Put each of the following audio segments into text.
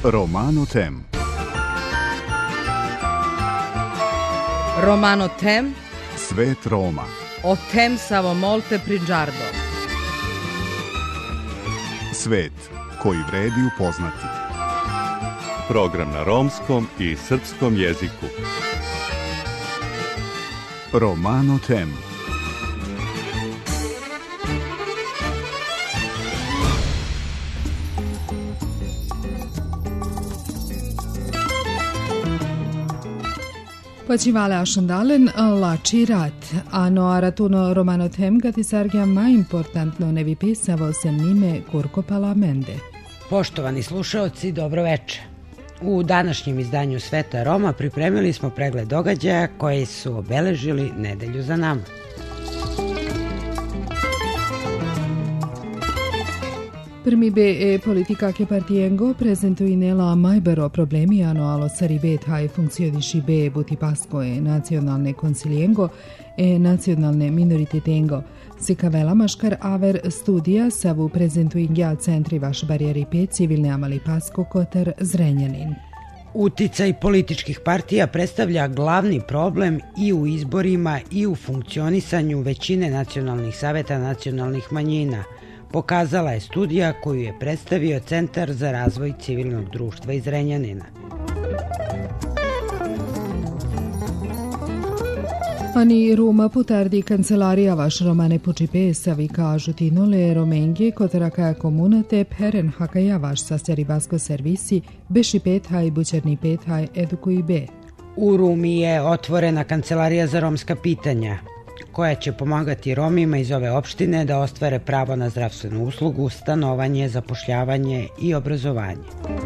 Romano Tem. Romano Tem. Svet Roma. O tem samo molte prigiardo. Svet koji vredi upoznati. Program na romskom i srpskom jeziku. Romano Tem. Počivale ašandalen lači rat, ano aratuno Romano Tem gati sargja ma importantno ne vi pisavo se nime kurko palamende. Poštovani slušaoci, dobro veče. U današnjem izdanju Sveta Roma pripremili smo pregled događaja koji su obeležili nedelju za nama. Prmi be politika che partiengo presento inela majbero problemi ano alo saribet hai funzioniši be buti pasko e nacionalne conciliengo e nacionalne minoritetengo. Sikavela maškar aver studija savu prezentu ingja centri vaš barijeri pe civilne amali pasko kotar Zrenjanin. Uticaj političkih partija predstavlja glavni problem i u izborima i u funkcionisanju većine nacionalnih saveta nacionalnih manjina, pokazala je studija koju je predstavio Centar za razvoj civilnog društva iz Zrenjanina. Ani Roma putardi kancelarija vaš Romane Pučipe savi kažu tinole Romenghe kotraka komunate peren hakaja vaš sastjari basko servisi beši pethaj bučerni pethaj edukuj be. U Rumi je otvorena kancelarija za romska pitanja, koja će pomagati Romima iz ove opštine da ostvare pravo na zdravstvenu uslugu, stanovanje, zapošljavanje i obrazovanje.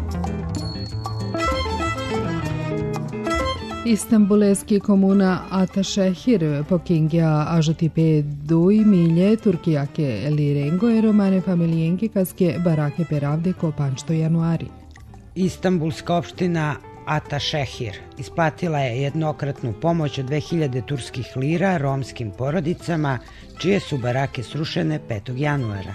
Istanbuleski komuna Atašehir pokingja ažutipe 2 milje Turkijake lirengo e romane familijenke kaske barake peravde ko panšto januari. Istanbulska opština Atašehir isplatila je jednokratnu pomoć od 2000 turskih lira romskim porodicama, čije su barake srušene 5. januara.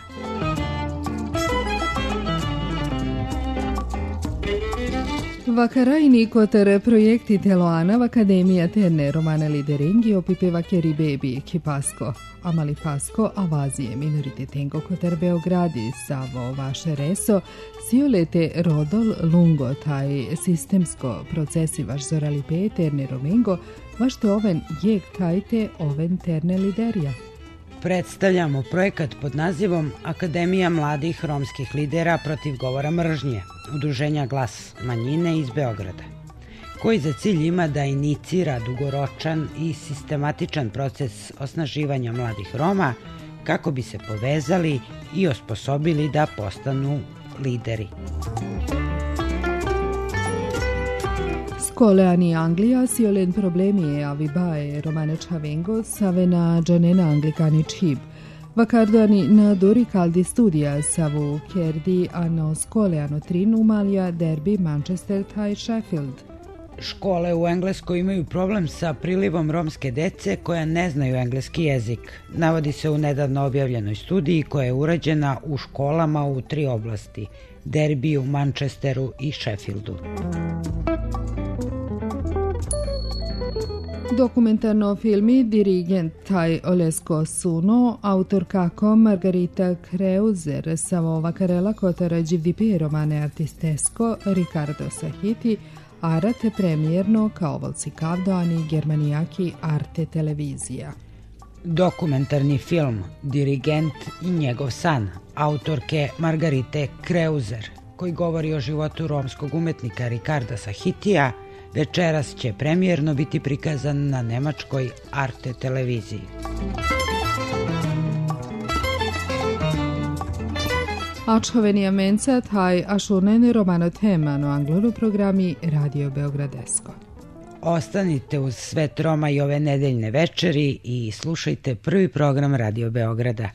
Vakarajni kotar projekti teloana v Akademija terne romane lideringi opipeva keri bebi ki pasko, amali pasko avazije minoritetengo kotar Beogradi savo vaše reso, siolete rodol lungo taj sistemsko procesi vaš zorali pe terne romengo, vaš to oven jeg tajte oven terne liderija. Predstavljamo projekat pod nazivom Akademija mladih romskih lidera protiv govora mržnje, udruženja Glas manjine iz Beograda, koji za cilj ima da inicira dugoročan i sistematičan proces osnaživanja mladih Roma kako bi se povezali i osposobili da postanu lideri. Skoleani Anglija siolen problemi e avibae romane čavengo savena džanena anglikani čhib. Vakardani na dori kaldi studija savu kerdi ano skoleano trin umalja derbi Manchester taj Sheffield. Škole u Engleskoj imaju problem sa prilivom romske dece koja ne znaju engleski jezik. Navodi se u nedavno objavljenoj studiji koja je urađena u školama u 3 oblasti: Derbiju, Manchesteru i Sheffieldu. Dokumentarno filmi dirigent taj Olesko Suno, autor kako Margarita Kreuzer, samo vakarela kotara GDP romane artistesko Ricardo Sahiti, arate premijerno kao volci kavdoani germanijaki arte televizija. Dokumentarni film Dirigent i njegov san, autorke Margarite Kreuzer, koji govori o životu romskog umetnika Ricarda Sahitija, večeras će premijerno biti prikazan na nemačkoj Arte televiziji. Ačhovenija menca taj ašurnene Romano Temano angloro programi Radio Beogradesko. Ostanite uz Svet Roma i ove nedeljne večeri i slušajte prvi program Radio Beograda.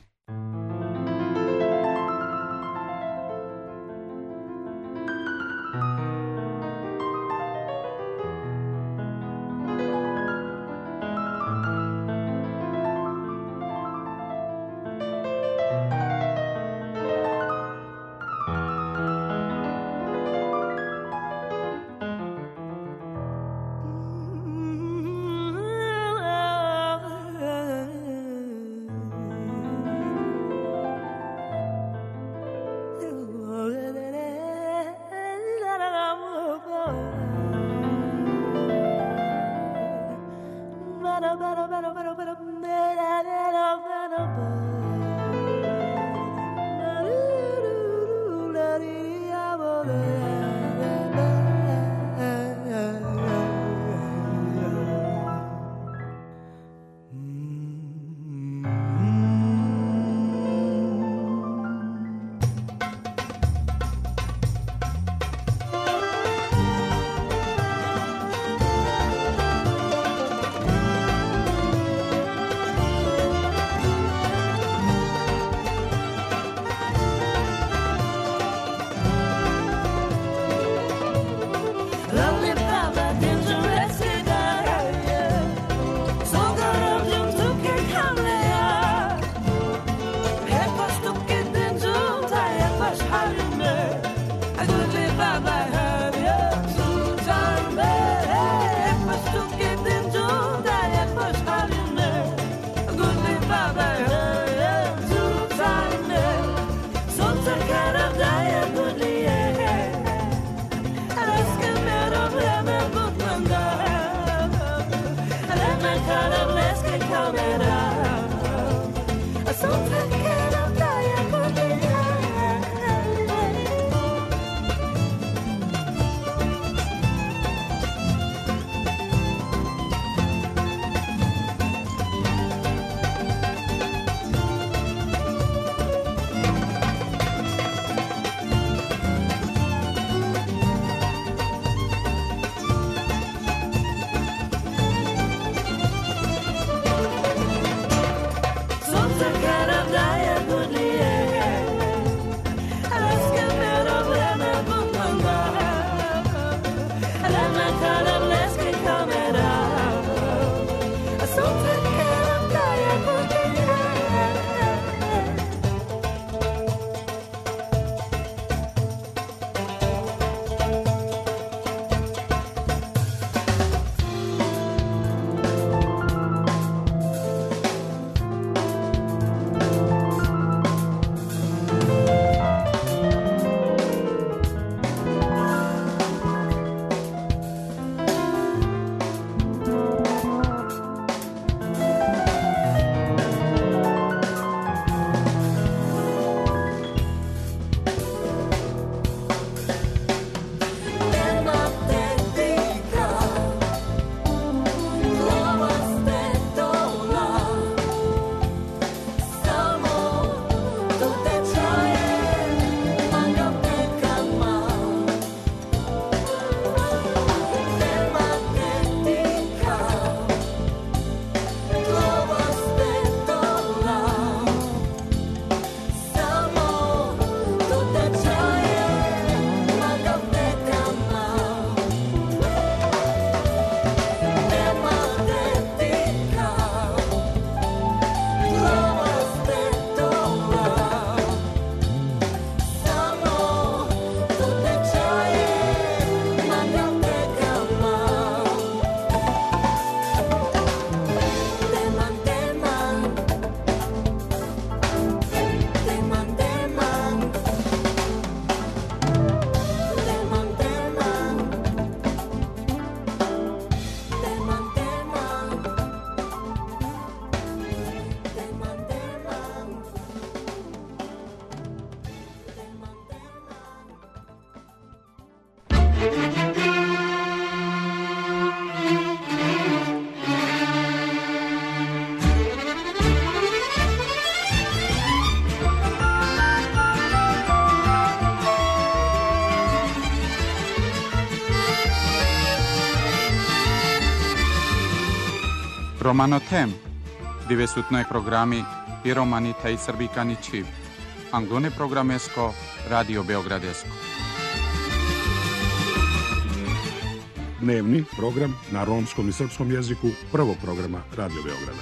Romanotem, dove su noi programmi i romanita i srbikanići, anglone programesko, Radio Beogradesko. Dnevni program na romskom i srpskom jeziku prvog programa Radio Beograda.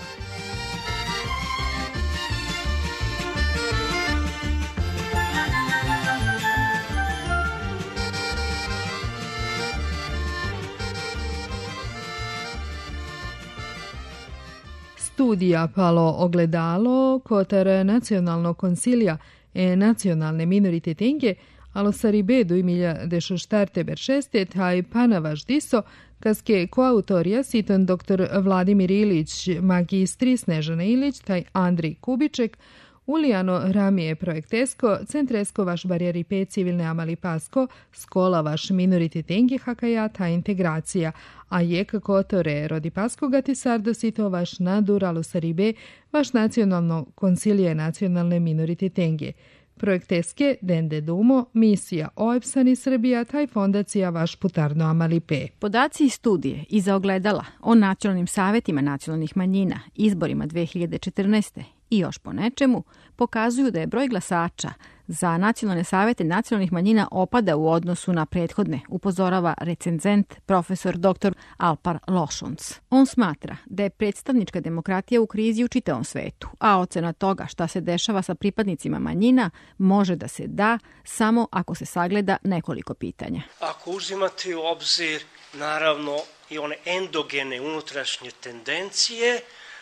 Studija Palo ogledalo kotar nacionalnog konsilija e nacionalne minoritete allo sarebbe 2017 hai panavaš diso Kaske koautorija sitan dr. Vladimir Ilić, magistri Snežana Ilić, taj Andrij Kubiček, Ulijano ramije projektesko, centresko vaš barjeri pe civilne amali pasko, skola vaš minoriti tengi hakaja ta integracija, a je kako tore rodi pasko gati sardo sito vaš naduralo saribe, vaš nacionalno konsilije nacionalne minoriti tengi. Projekteske dende dumo, misija OEPSANI Srbija, taj fondacija vaš putarno amali pe. Podaci iz studije iza ogledala o nacionalnim savetima nacionalnih manjina, izborima 2014. i još po nečemu, pokazuju da je broj glasača za nacionalne savete nacionalnih manjina opada u odnosu na prethodne, upozorava recenzent profesor dr. Alpar Lošonc. On smatra da je predstavnička demokratija u krizi u čitavom svetu, a ocena toga šta se dešava sa pripadnicima manjina može da se da samo ako se sagleda nekoliko pitanja. Ako uzimate u obzir, naravno, i one endogene unutrašnje tendencije,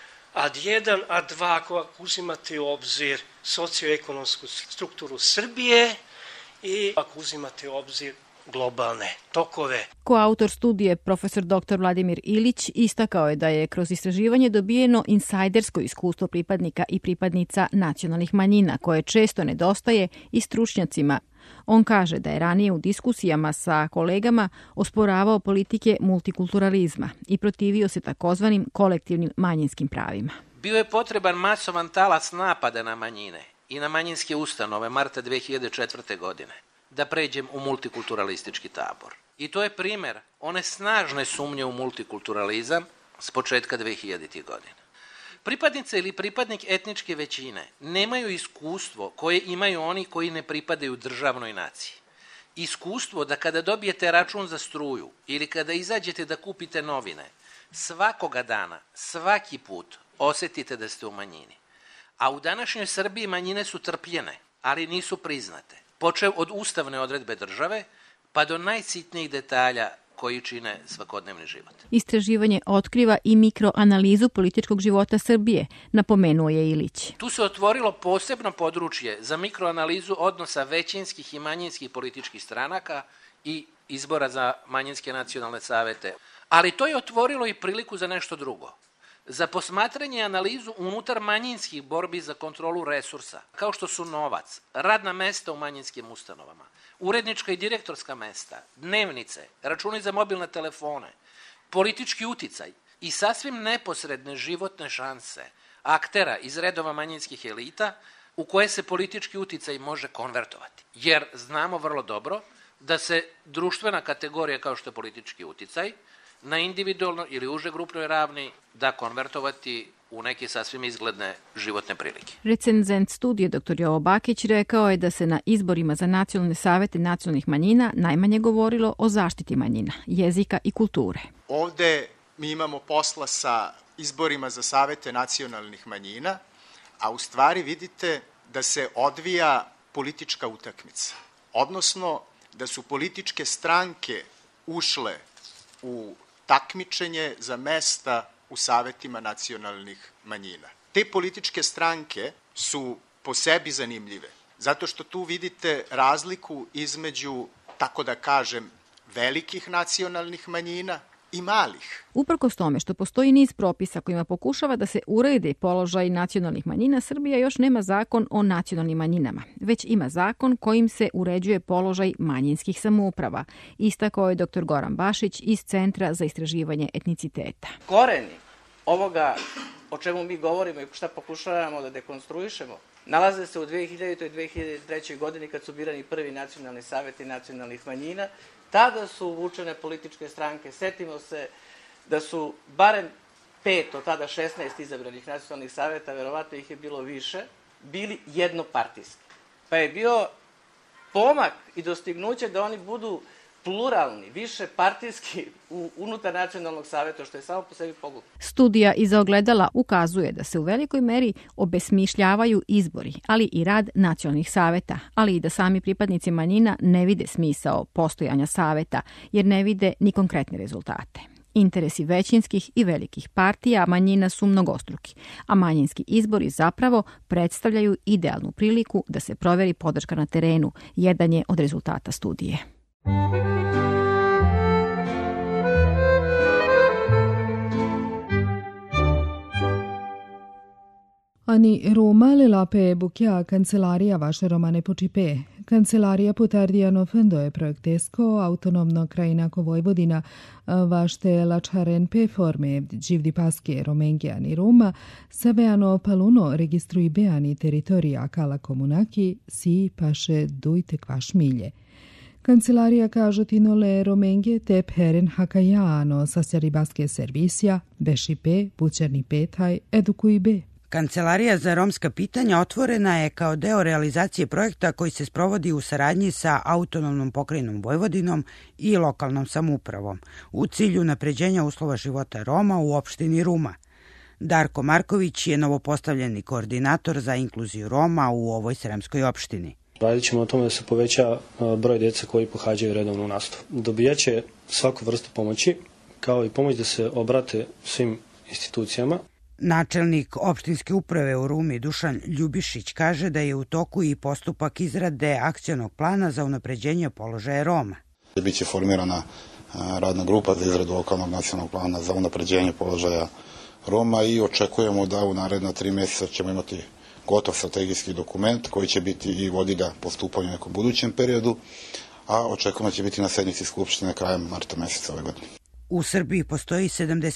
ad1, ad2, ako uzimate u obzir socioekonomsku strukturu Srbije i ako uzimate u obzir globalne tokove. Koautor studije, profesor dr. Vladimir Ilić, istakao je da je kroz istraživanje dobijeno insajdersko iskustvo pripadnika i pripadnica nacionalnih manjina, koje često nedostaje i stručnjacima. On kaže da je ranije u diskusijama sa kolegama osporavao politike multikulturalizma i protivio se takozvanim kolektivnim manjinskim pravima. Bio je potreban masovan talac napada na manjine i na manjinske ustanove marta 2004. godine da pređem u multikulturalistički tabor. I to je primer one snažne sumnje u multikulturalizam s početka 2000. godina. Pripadnice ili pripadnik etničke većine nemaju iskustvo koje imaju oni koji ne pripadaju državnoj naciji. Iskustvo da kada dobijete račun za struju ili kada izađete da kupite novine, svakoga dana, svaki put osetite da ste u manjini. A u današnjoj Srbiji manjine su trpljene, ali nisu priznate. Počev od ustavne odredbe države pa do najsitnijih detalja koji čine svakodnevni život. Istraživanje otkriva i mikroanalizu političkog života Srbije, napomenuo je Ilić. Tu se otvorilo posebno područje za mikroanalizu odnosa većinskih i manjinskih političkih stranaka i izbora za manjinske nacionalne savete. Ali to je otvorilo i priliku za nešto drugo. Za posmatranje i analizu unutar manjinskih borbi za kontrolu resursa, kao što su novac, radna mesta u manjinskim ustanovama, urednička i direktorska mesta, dnevnice, računi za mobilne telefone, politički uticaj i sasvim neposredne životne šanse aktera iz redova manjinskih elita u koje se politički uticaj može konvertovati. Jer znamo vrlo dobro da se društvena kategorija kao što je politički uticaj na individualno ili uže grupnoj ravni da konvertovati u neke sasvim izgledne životne prilike. Recenzent studije dr. Jovo Bakić rekao je da se na izborima za nacionalne savete nacionalnih manjina najmanje govorilo o zaštiti manjina, jezika i kulture. Ovde mi imamo posla sa izborima za savete nacionalnih manjina, a u stvari vidite da se odvija politička utakmica. Odnosno da su političke stranke ušle u takmičenje za mesta u savetima nacionalnih manjina. Te političke stranke su po sebi zanimljive, zato što tu vidite razliku između, tako da kažem, velikih nacionalnih manjina i malih. Uprkos tome što postoji niz propisa kojima pokušava da se urede položaj nacionalnih manjina, Srbija još nema zakon o nacionalnim manjinama, već ima zakon kojim se uređuje položaj manjinskih samouprava, istakao je dr. Goran Bašić iz Centra za istraživanje etniciteta. Koreni ovoga o čemu mi govorimo i šta pokušavamo da dekonstruišemo, nalaze se u 2000. i 2003. godini kad su birani prvi nacionalni saveti nacionalnih manjina. Tada su uvučene političke stranke. Setimo se da su barem 5 od tada 16 izabranih nacionalnih saveta, verovatno ih je bilo više, bili jednopartijski. Pa je bio pomak i dostignuće da oni budu pluralni, više partijski unutar nacionalnog saveta, što je samo po sebi pogubno. Studija iza ogledala ukazuje da se u velikoj meri obesmišljavaju izbori, ali i rad nacionalnih saveta, ali i da sami pripadnici manjina ne vide smisao postojanja saveta, jer ne vide ni konkretne rezultate. Interesi većinskih i velikih partija manjina su mnogostruki, a manjinski izbori zapravo predstavljaju idealnu priliku da se proveri podrška na terenu, jedan je od rezultata studije. Ani Roma le lape bukia kancelaria vaše romane počipe. Kancelaria potardiano fendo je projektesko autonomno krajinako Vojvodina vašte lačaren pe forme dživdi paske romengiani Roma saveano paluno registrui beani teritorija kala komunaki si paše dujte kvaš milje. Kancelaria kažotino le romenge te peren hakajano sasjaribaske servisija, bešipe, bućerni petaj, edukuj be. Kancelarija za romska pitanja otvorena je kao deo realizacije projekta koji se sprovodi u saradnji sa autonomnom pokrajinom Vojvodinom i lokalnom samoupravom u cilju napređenja uslova života Roma u opštini Ruma. Darko Marković je novopostavljeni koordinator za inkluziju Roma u ovoj sremskoj opštini. Radit ćemo o tome da se poveća broj djece koji pohađaju redovnu nastavu. Dobijaće svaku vrstu pomoći, kao i pomoć da se obrate svim institucijama. Načelnik opštinske uprave u Rumi Dušan Ljubišić kaže da je u toku i postupak izrade akcionog plana za unapređenje položaja Roma. Biće formirana radna grupa za izradu lokalnog nacionalnog plana za unapređenje položaja Roma i očekujemo da u naredna 3 mjeseca ćemo imati gotov strategijski dokument koji će biti i vodilja postupanju u nekom budućem periodu, a očekujemo da će biti na sednici Skupštine krajem marta mjeseca ove godine. U Srbiji postoji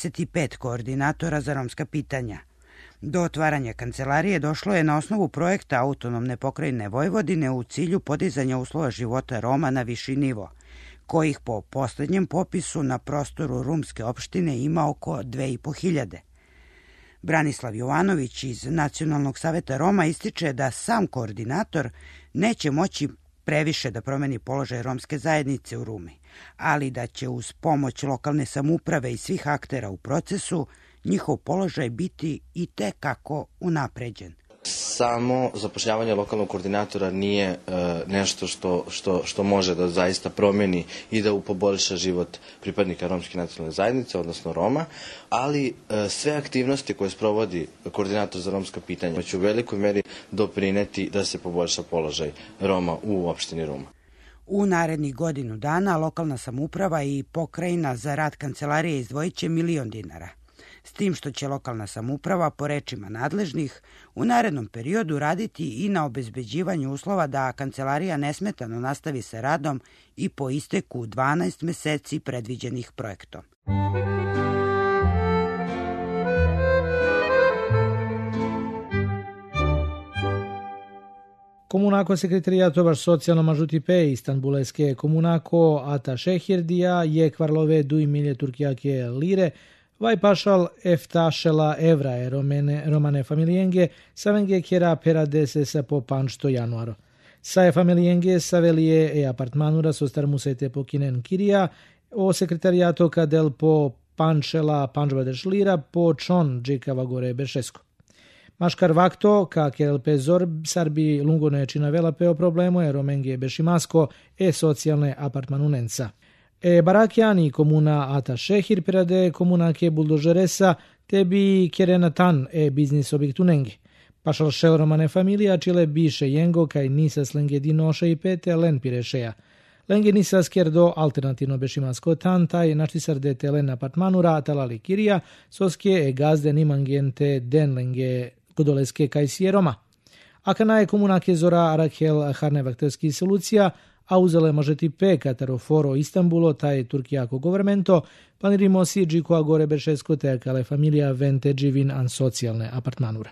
75 koordinatora za romska pitanja. Do otvaranja kancelarije došlo je na osnovu projekta autonomne pokrajine Vojvodine u cilju podizanja uslova života Roma na viši nivo, kojih po posljednjem popisu na prostoru rumske opštine ima oko 2500. Branislav Jovanović iz Nacionalnog saveta Roma ističe da sam koordinator neće moći previše da promeni položaj romske zajednice u Rumi, ali da će uz pomoć lokalne samouprave i svih aktera u procesu njihov položaj biti i tekako unapređen. Samo zapošljavanje lokalnog koordinatora nije nešto što može da zaista promeni i da poboljša život pripadnika romske nacionalne zajednice, odnosno Roma, ali sve aktivnosti koje sprovodi koordinator za romska pitanja će u velikoj meri doprineti da se poboljša položaj Roma u opštini Ruma. U narednih godinu dana lokalna samouprava i pokrajina za rad kancelarije izdvojit će 1 milion dinara. S tim što će lokalna samouprava, po rečima nadležnih, u narednom periodu raditi i na obezbeđivanju uslova da kancelarija nesmetano nastavi sa radom i po isteku 12 meseci predviđenih projektom. Komunako sekretarijato socijalno mažutipe Istanbuleske komunako Ata Šehirdija je kvarlove 2 milje turkijake lire Vaj pašal eftašela evra e romane familijenge savenge kjera peradese sa po panšto januaro. Sae familijenge savelije e apartmanura sostar musete po kinen kirija o sekretarijato kadel po panšela panžbadeš lira po čon džekava gore bešesko. Maškar vakto, ka kelpe zor sarbi lungone činavela peo problemo e romenge bešimasko e socijalne apartmanunenca. E barakjani komuna Ata Šehir perade komunake buldožeresa tebi kerenatan e biznis objektunenge. Pašal šel romane familija čile biše jengo kaj nisas lenge dinoše i pete len pirešeja. Lenge nisas kerdo alternativno bešimasko tantaj naštisardete len apartmanura talali kirija soske e gazde nimangente den lenge godoleske kaj sije Roma. Akana je komunake zora Arakel harnevakterski solucija a uzele možeti pe kataroforo Istanbulo, taj Turkijako governmento, planirimo si džikoa gore bešesko te kale familija vente dživin an socijalne apartmanura.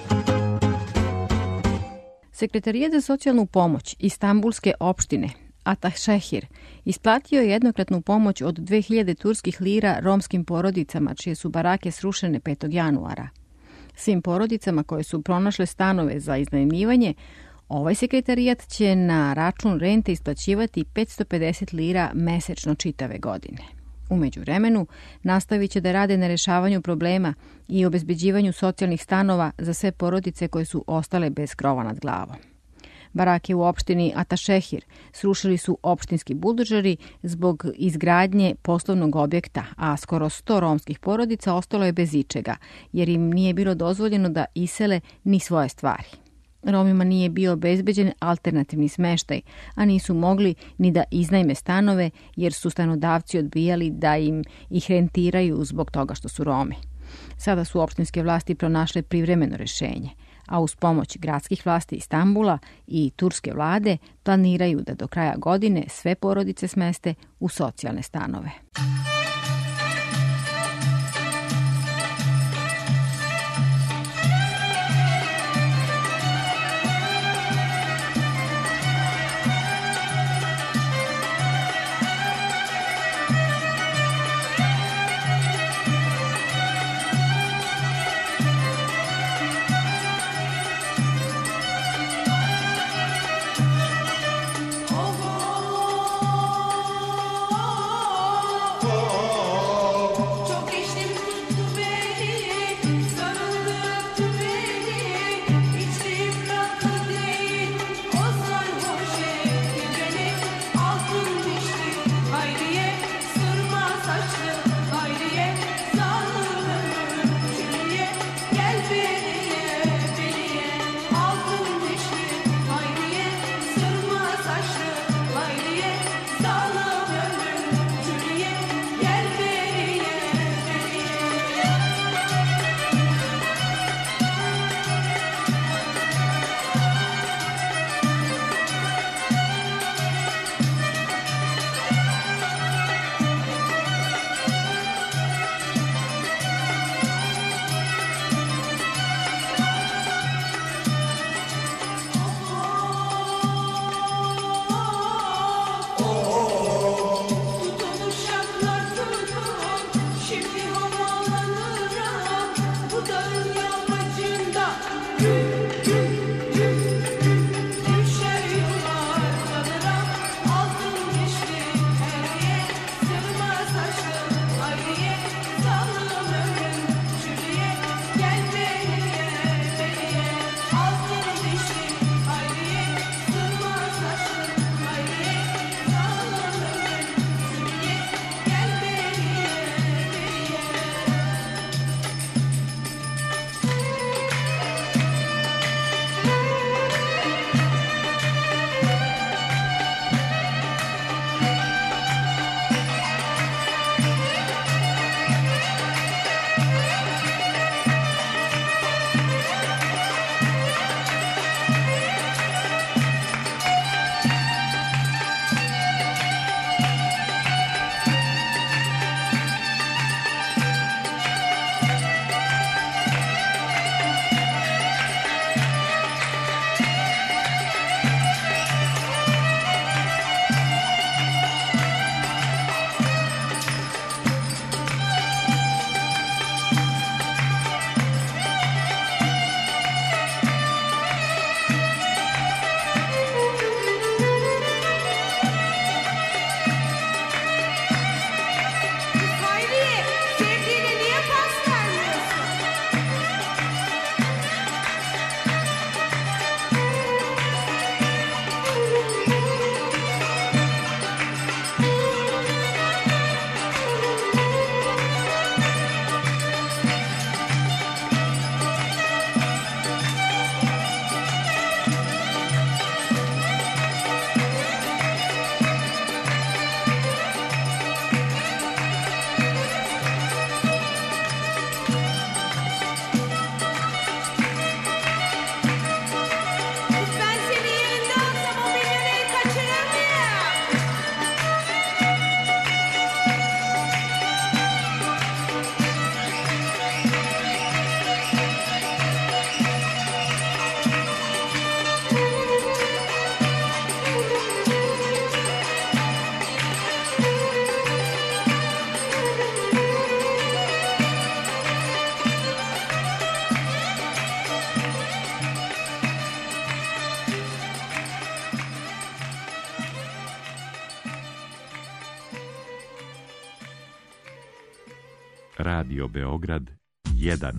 Sekretarijet za socijalnu pomoć Istanbulske opštine Ata Šehir isplatio je jednokratnu pomoć od 2000 turskih lira romskim porodicama čije su barake srušene 5. januara. Svim porodicama koje su pronašle stanove za iznajmljivanje, ovaj sekretarijat će na račun rente isplaćivati 550 lira mesečno čitave godine. U međuvremenu nastavit će da rade na rešavanju problema i obezbeđivanju socijalnih stanova za sve porodice koje su ostale bez krova nad glavom. Barake u opštini Ata Šehir srušili su opštinski buldožeri zbog izgradnje poslovnog objekta, a skoro 100 romskih porodica ostalo je bez ičega, jer im nije bilo dozvoljeno da isele ni svoje stvari. Romima nije bio obezbeđen alternativni smeštaj, a nisu mogli ni da iznajme stanove jer su stanodavci odbijali da im ih rentiraju zbog toga što su Romi. Sada su opštinske vlasti pronašle privremeno rešenje, a uz pomoć gradskih vlasti Istanbula i turske vlade planiraju da do kraja godine sve porodice smeste u socijalne stanove. Radio Beograd 1.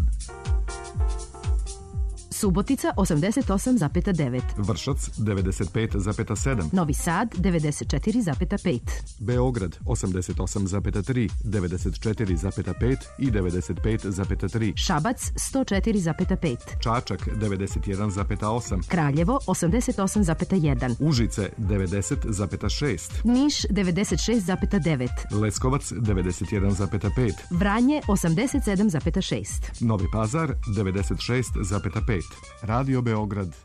Subotica 88,9. Vršac 95,7. Novi Sad 94,5. Beograd 88,3, 94,5 i 95,3. Šabac 104,5. Čačak 91,8. Kraljevo 88,1. Užice 90,6. Niš 96,9. Leskovac 91,5. Vranje 87,6. Novi Pazar 96,5. Radio Beograd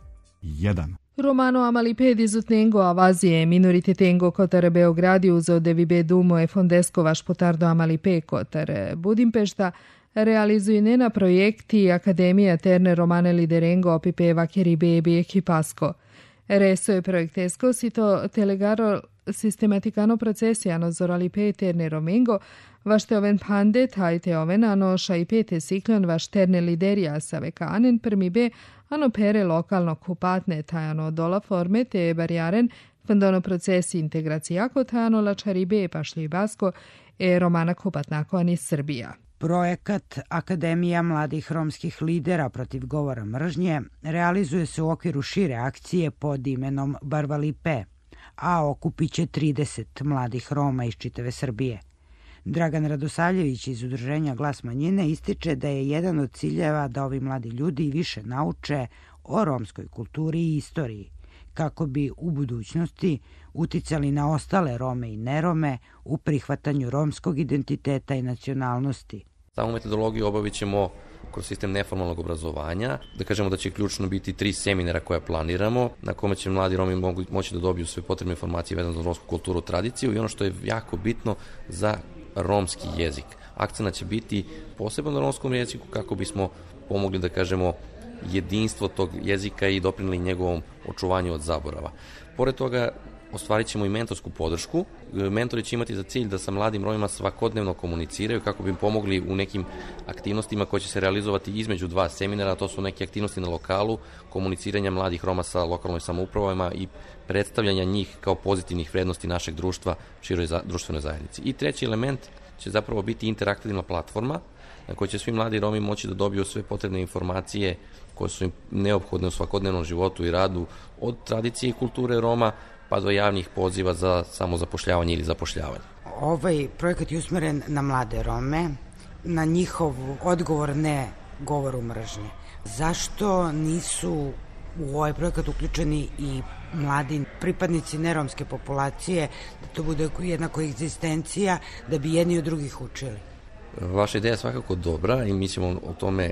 1. Romano Amalipedi Zutengo Avazije Minoritetengo Kotare Beogradi uzo devibe Dumo e Fondesko Vašpotardo Amalipe Kotare Budimpešta realizuje nena projekti Akademija Terne Romane Liderengo opipeva Keribebi Ekipasko. Reso je projektesko sito telegaro sistematikano procesijano zoralipe terne romengo, vašte oven pande tajte oven ano šaipete siklon vaš terne liderija sa vekanen prmibe ano pere lokalno kupatne tajano dola forme te barijaren fandono procesi integracijako tajano lačaribe pašli basko e romana kupatnako ani Srbija. Projekat Akademija mladih romskih lidera protiv govora mržnje realizuje se u okviru šire akcije pod imenom Barvalipe, a okupit će 30 mladih Roma iz čitave Srbije. Dragan Radosavljević iz Udruženja Glas manjine ističe da je jedan od ciljeva da ovi mladi ljudi više nauče o romskoj kulturi i istoriji, kako bi u budućnosti uticali na ostale Rome i nerome u prihvatanju romskog identiteta i nacionalnosti. Samu metodologiju obavit ćemo kroz sistem neformalnog obrazovanja. Da kažemo da će ključno biti 3 seminara koja planiramo, na kome će mladi Romi moći da dobiju sve potrebne informacije vezane za romsku kulturu, tradiciju i ono što je jako bitno za romski jezik. Akcent će biti poseban na romskom jeziku kako bismo pomogli, da kažemo, jedinstvo tog jezika i doprinili njegovom očuvanju od zaborava. Pored toga, ostvarit ćemo i mentorsku podršku. Mentori će imati za cilj da sa mladim Romima svakodnevno komuniciraju kako bi im pomogli u nekim aktivnostima koje će se realizovati između 2 seminara, to su neke aktivnosti na lokalu, komuniciranja mladih Roma sa lokalnim samoupravama i predstavljanja njih kao pozitivnih vrednosti našeg društva široj društvenoj zajednici. I treći element će zapravo biti interaktivna platforma na kojoj će svi mladi Romi moći da dobiju sve potrebne informacije koje su im neophodne u svakodnevnom životu i radu, od tradicije i kulture Roma pa do javnih poziva za samozapošljavanje ili zapošljavanje. Ovaj projekat je usmeren na mlade Rome, na njihov odgovor ne govoru mržnje. Zašto nisu u ovaj projekat uključeni i mladi pripadnici neromske populacije, da to bude jedna koegzistencija, da bi jedni od drugih učili? Vaša ideja je svakako dobra i mi ćemo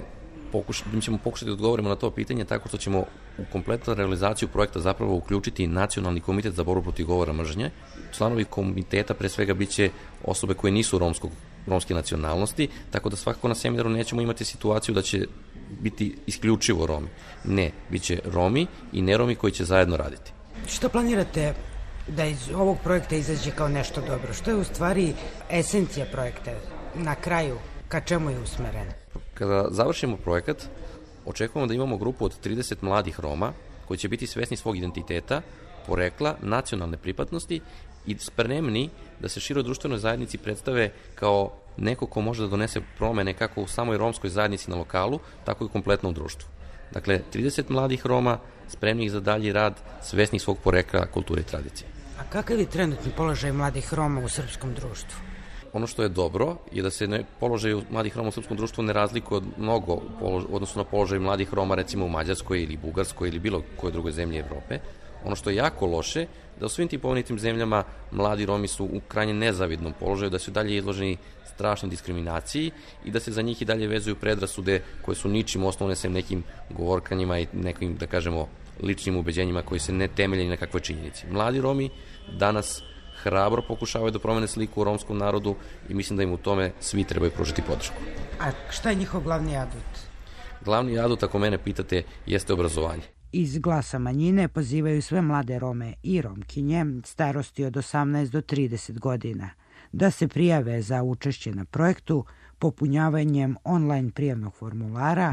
pokušati da odgovorimo na to pitanje tako što ćemo u kompletnu realizaciju projekta zapravo uključiti Nacionalni komitet za borbu protiv govora mržnje. Članovi komiteta pre svega biće osobe koje nisu romske nacionalnosti, tako da svakako na seminaru nećemo imati situaciju da će biti isključivo Romi. Ne, bit će Romi i neromi koji će zajedno raditi. Što planirate da iz ovog projekta izađe kao nešto dobro? Što je u stvari esencija projekta na kraju? Ka čemu je usmeren? Kada završimo projekat, očekujemo da imamo grupu od 30 mladih Roma koji će biti svesni svog identiteta, porekla, nacionalne pripadnosti i spremni da se široj društvenoj zajednici predstave kao neko ko može da donese promene kako u samoj romskoj zajednici na lokalu, tako i kompletno u društvu. Dakle, 30 mladih Roma spremnih za dalji rad, svesnih svog porekla, kulture i tradicije. A kakav je trenutni položaj mladih Roma u srpskom društvu? Ono što je dobro je da se položaj mladih Roma u srpskom društvu ne razlikuje od mnogo odnosno na položaj mladih Roma recimo u Mađarskoj ili Bugarskoj ili bilo koje drugoj zemlji Evrope. Ono što je jako loše, da u svim tim pomenutim zemljama mladi Romi su u krajnje nezavidnom položaju, da su dalje izloženi strašnoj diskriminaciji i da se za njih i dalje vezuju predrasude koje su ničim osnovne sem nekim govorkanjima i nekim, da kažemo, ličnim ubeđenjima koji se ne temelje ni na kakvoj činjenici. Mladi Romi danas hrabro pokušavaju da promene sliku u romskom narodu i mislim da im u tome svi trebaju pružiti podršku. A šta je njihov glavni adut? Glavni adut, ako mene pitate, jeste obrazovanje. Iz Glasa manjine pozivaju sve mlade Rome i Romkinje starosti od 18 do 30 godina da se prijave za učešće na projektu popunjavanjem online prijavnog formulara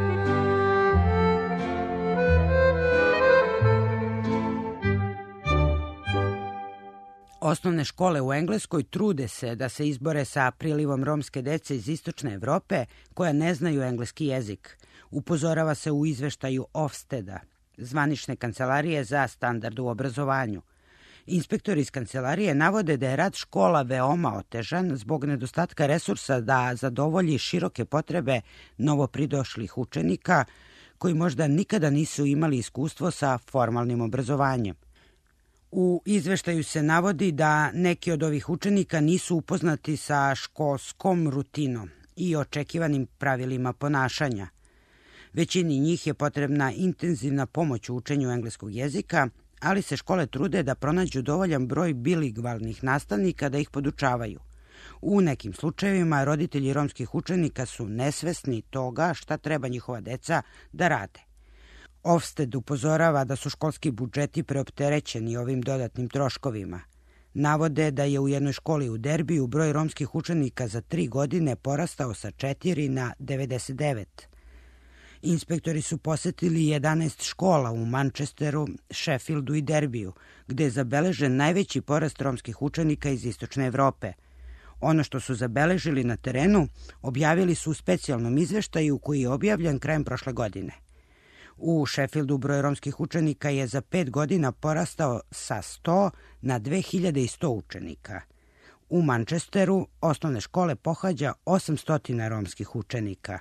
Osnovne škole u Engleskoj trude se da se izbore sa prilivom romske dece iz istočne Evrope koja ne znaju engleski jezik. Upozorava se u izveštaju Ofsteda, zvanične kancelarije za standard u obrazovanju. Inspektori iz kancelarije navode da je rad škola veoma otežan zbog nedostatka resursa da zadovolji široke potrebe novopridošlih učenika koji možda nikada nisu imali iskustvo sa formalnim obrazovanjem. U izveštaju se navodi da neki od ovih učenika nisu upoznati sa školskom rutinom i očekivanim pravilima ponašanja. Većini njih je potrebna intenzivna pomoć u učenju engleskog jezika, ali se škole trude da pronađu dovoljan broj bilingvalnih nastavnika da ih podučavaju. U nekim slučajevima roditelji romskih učenika su nesvesni toga šta treba njihova deca da rade. Ofsted upozorava da su školski budžeti preopterećeni ovim dodatnim troškovima. Navode da je u jednoj školi u Derbiju broj romskih učenika za 3 godine porastao sa 4 na 99. Inspektori su posetili 11 škola u Manchesteru, Sheffieldu i Derbiju, gde je zabeležen najveći porast romskih učenika iz Istočne Evrope. Ono što su zabeležili na terenu objavili su u specijalnom izveštaju koji je objavljen krajem prošle godine. U Sheffieldu broj romskih učenika je za 5 godina porastao sa 100 na 2100 učenika. U Manchesteru osnovne škole pohađa 800 romskih učenika.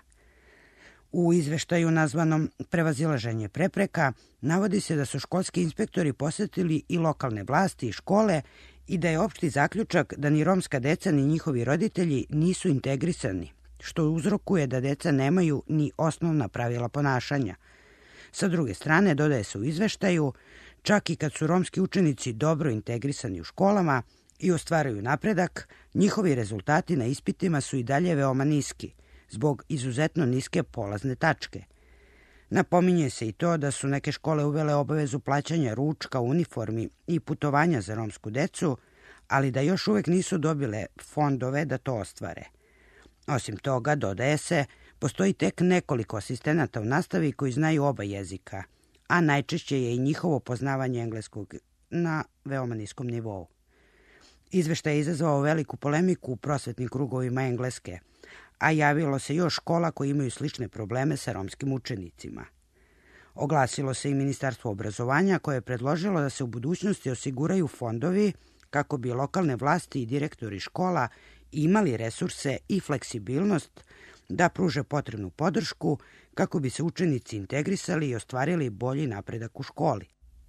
U izveštaju nazvanom Prevazilaženje prepreka navodi se da su školski inspektori posetili i lokalne vlasti i škole i da je opšti zaključak da ni romska deca ni njihovi roditelji nisu integrisani, što uzrokuje da deca nemaju ni osnovna pravila ponašanja. Sa druge strane, dodaje se u izveštaju, čak i kad su romski učenici dobro integrisani u školama i ostvaraju napredak, njihovi rezultati na ispitima su i dalje veoma niski, zbog izuzetno niske polazne tačke. Napominje se i to da su neke škole uvele obavezu plaćanja ručka, uniformi i putovanja za romsku decu, ali da još uvek nisu dobile fondove da to ostvare. Osim toga, dodaje se, postoji tek nekoliko asistenata u nastavi koji znaju oba jezika, a najčešće je i njihovo poznavanje engleskog na veoma niskom nivou. Izveštaj je izazvao veliku polemiku u prosvetnim krugovima Engleske, a javilo se još škola koji imaju slične probleme sa romskim učenicima. Oglasilo se i Ministarstvo obrazovanja koje je predložilo da se u budućnosti osiguraju fondovi kako bi lokalne vlasti i direktori škola imali resurse i fleksibilnost da pruže potrebnu podršku kako bi se učenici integrisali i ostvarili bolji napredak u školi.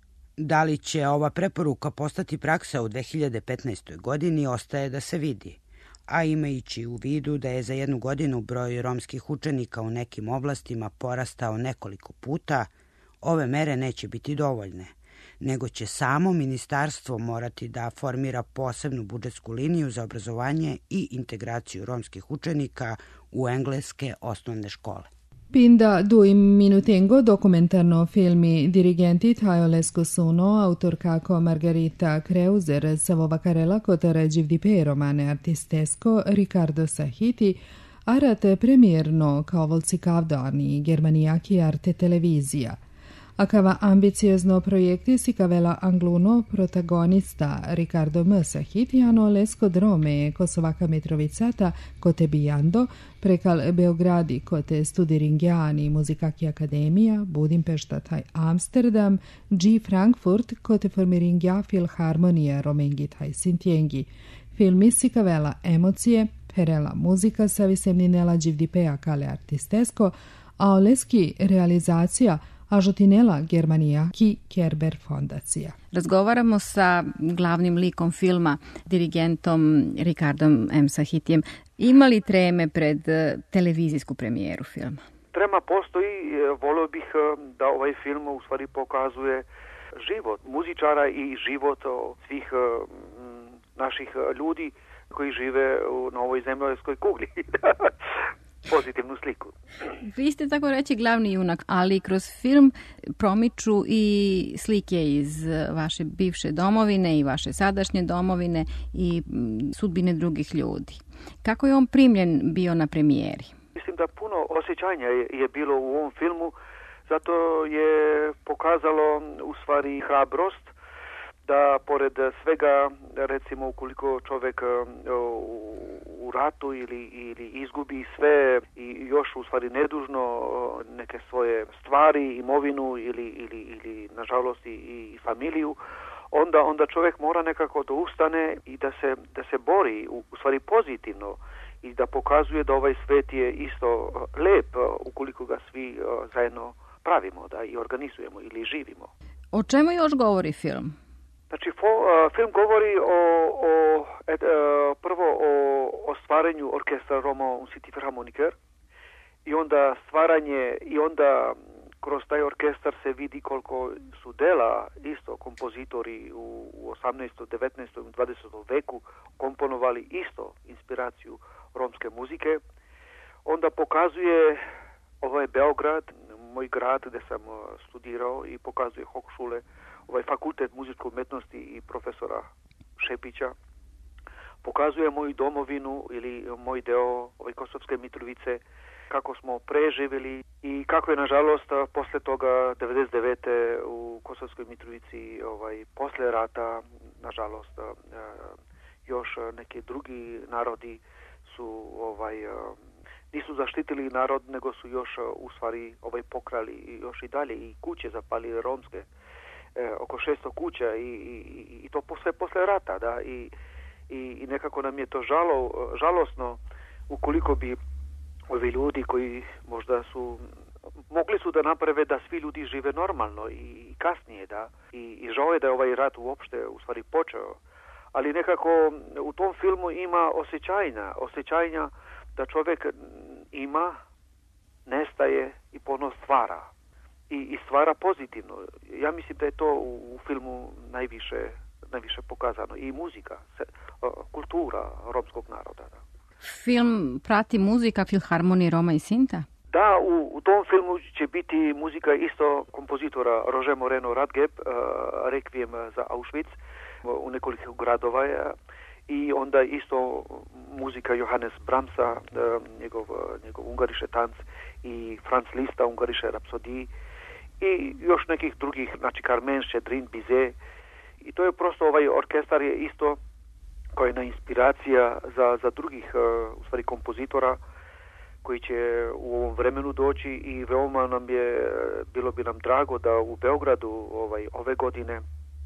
Da li će ova preporuka postati praksa u 2015. godini ostaje da se vidi, a imajući u vidu da je za 1 godinu broj romskih učenika u nekim oblastima porastao nekoliko puta, ove mere neće biti dovoljne, nego će samo ministarstvo morati da formira posebnu budžetsku liniju za obrazovanje i integraciju romskih učenika u engleske osnovne škole. Pinda dui minutengo dokumentarno filmi dirigenti Tajo Lesko-Suno, autorkako Margarita Kreuzer, Savovakarela Kotare Givdipe romane artistesco Riccardo Sahiti, arate premierno kao volci kavdani germanijaki arte televizija. Akava ambiciozno projekti si kavela angluno protagonista Riccardo M. Sahitiano lesko drome Kosovaka Mitrovicata kote bijando, prekal Beogradi kote studiringiani muzikaki akademija, Budimpešta taj Amsterdam, G. Frankfurt kote formiringja filharmonija romengi taj Sintjengi. Filmi si kavela emocije, perela muzika sa visemninela Givdipea kale artistesco, a oleski realizacija Ažotinela Germanija ki Kerber fondacija. Razgovaramo sa glavnim likom filma, dirigentom Ricardom M. Sahitijem. Ima li treme pred televizijsku premijeru filma? Trema postoji, volio bih da ovaj film u stvari pokazuje život muzičara i život svih naših ljudi koji žive na ovoj zemaljskoj kugli. Pozitivnu sliku. Vi ste tako reći glavni junak, ali kroz film promiču i slike iz vaše bivše domovine i vaše sadašnje domovine i sudbine drugih ljudi. Kako je on primljen bio na premijeri? Mislim da puno osjećanja je bilo u ovom filmu, zato je pokazalo u stvari hrabrost da pored svega, recimo ukoliko čovjek u ratu ili izgubi sve i još u stvari nedužno neke svoje stvari, imovinu ili nažalost i familiju, onda čovjek mora nekako da ustane i da se bori u stvari pozitivno i da pokazuje da ovaj svet je isto lep ukoliko ga svi zajedno pravimo da i organizujemo ili živimo. O čemu još govori film? Znači, film govori prvo o stvaranju orkestra Roma un City Philharmoniker i onda stvaranje i onda kroz taj orkestar se vidi koliko su dela isto kompozitori u 18., 19. i 20. veku komponovali isto inspiraciju romske muzike. Onda pokazuje ovaj Beograd, moj grad gdje sam studirao, i pokazuje Hochschule, ovaj fakultet muzičke umetnosti i profesora Šepića. Pokazuje moju domovinu ili moj deo ove Kosovske Mitrovice, kako smo preživjeli i kako je nažalost posle toga 99. u Kosovskoj Mitrovici posle rata nažalost još neki drugi narodi su nisu zaštitili narod, nego su još u stvari pokrali još i dalje i kuće zapali romske, oko 600 kuća i to sve posle rata, da, i nekako nam je to žalosno ukoliko bi ovi ljudi koji možda su mogli su da naprave da svi ljudi žive normalno i kasnije, da, i žao je da je ovaj rat uopšte u stvari počeo, ali nekako u tom filmu ima osjećanja da čovjek ima, nestaje i ponovno stvara i stvara pozitivno. Ja mislim da je to u filmu najviše pokazano, i muzika, kultura romskog naroda. Da. Film prati muzika Filharmonije Roma i Sinta? Da, u tom filmu će biti muzika isto kompozitora Roger Moreno Radgeb, Requiem za Auschwitz u nekoliko gradova, i onda isto muzika Johannes Brahmsa, njegov Ungarische Tanz, i Franz Lista, Ungarische Rapsodie, i još nekih drugih, znači Carmen, Šedrin, Bizet. I to je prosto, ovaj orkestar je isto koja je na inspiracija za drugih u stvari kompozitora koji će u ovom vremenu doći, i veoma bilo bi nam drago da u Beogradu ove godine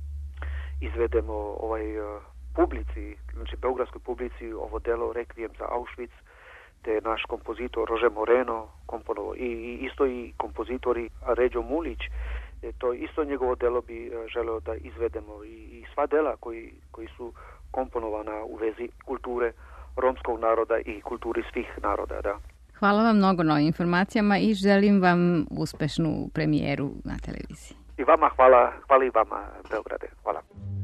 izvedemo publici, znači beogradskoj publici, ovo delo Requiem za Auschwitz, te naš kompozitor Roger Moreno komponovao, i isto i kompozitori Ređo Mulić, to isto njegovo delo bi želeo da izvedemo, i sva dela koji su komponovana u vezi kulture romskog naroda i kulturi svih naroda. Da. Hvala vam mnogo na ovim informacijama i želim vam uspešnu premijeru na televiziji. I vama hvala i vama, Beograde. Hvala.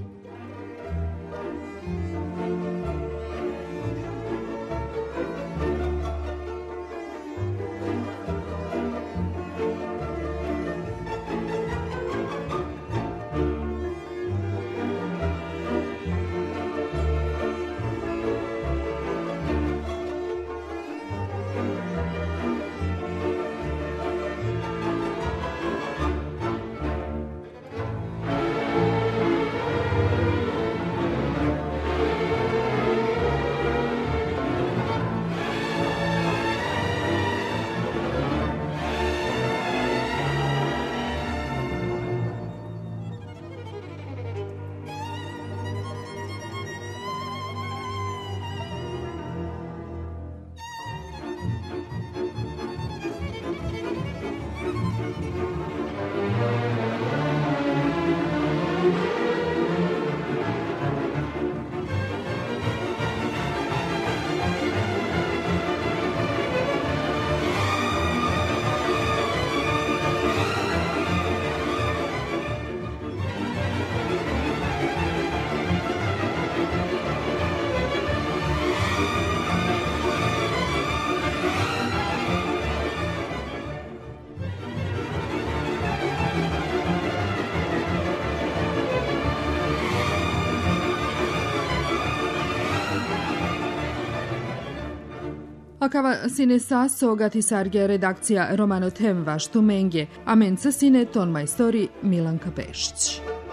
Akava sine saso gatisarge redakcija Romano Temva Štumenge, a menca sine ton majstori Milanka Pešić.